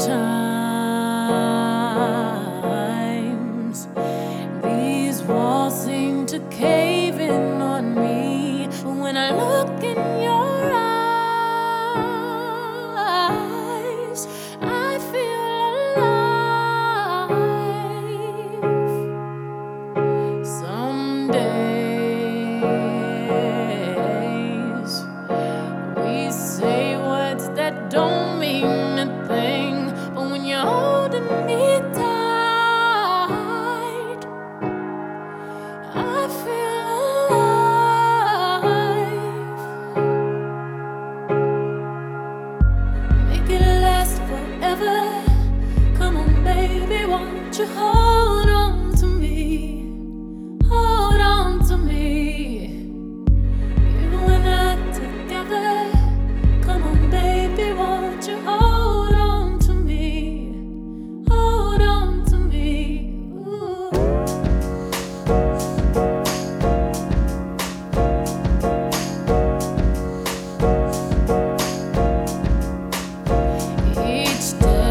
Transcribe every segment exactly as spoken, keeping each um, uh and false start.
Sometimes these walls seem to cave in on me, but when I look in your eyes, I feel alive. Some days we say words that don't mean a thing, but when you're holding me tight, I feel alive. Make it last forever. Come on, baby, won't you hold on to me? Hold on to me. You and I together. Come on, baby, won't you hold on to me? Hold on to me. Ooh. Each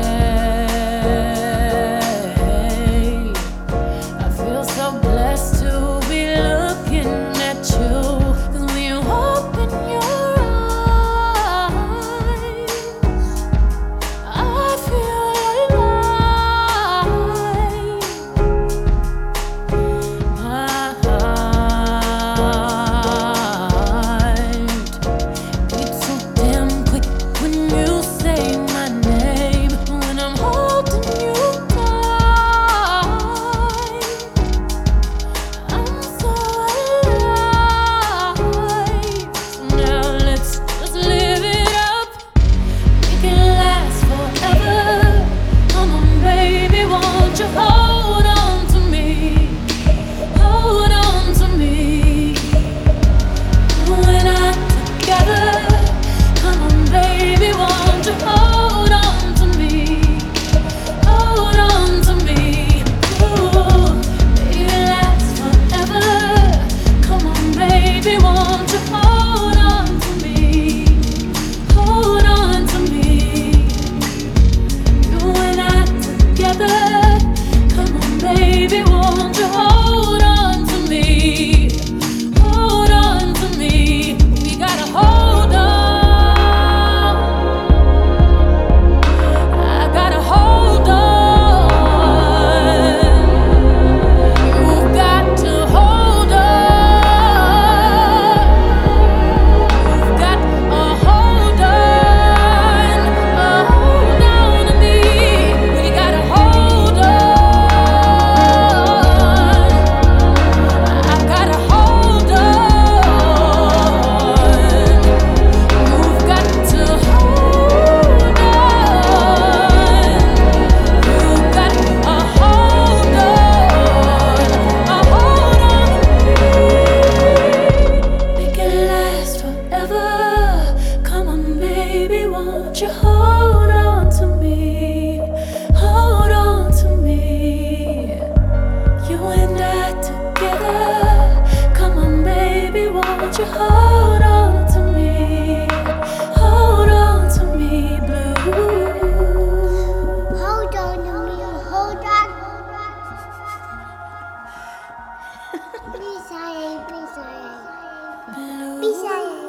day, I feel so blessed to be looking at you. 'Cause when you open your eyes, I feel alive. My heart beats so damn quick when you say my name. When I'm holding you tight, I'm so alive. So now let's just live it up. Make it last forever. Come on, baby, won't you hold on to me? Hold on to me. You and I together. Come on, baby, won't you hold on to me? Hold on to me. Ooh, make it last forever. Come on, baby, won't you hold on to me? Hold on to me. You and I together. Come on, baby, won't you hold on to me? Hold on to me. We gotta hold on. I gotta hold on. You've got to hold on. You've got a hold on. A hold on to me. We gotta hold on. I gotta hold on. You've got to hold on. You've got a hold on. A hold on to me. Make it last forever. Come on, baby, won't you hold on to me? Hold on to me. You and I together. Come on, baby, won't you hold on to me? Hold on to me, blue. Hold on to me, hold on. Bisa, bisa, Blue. bisa.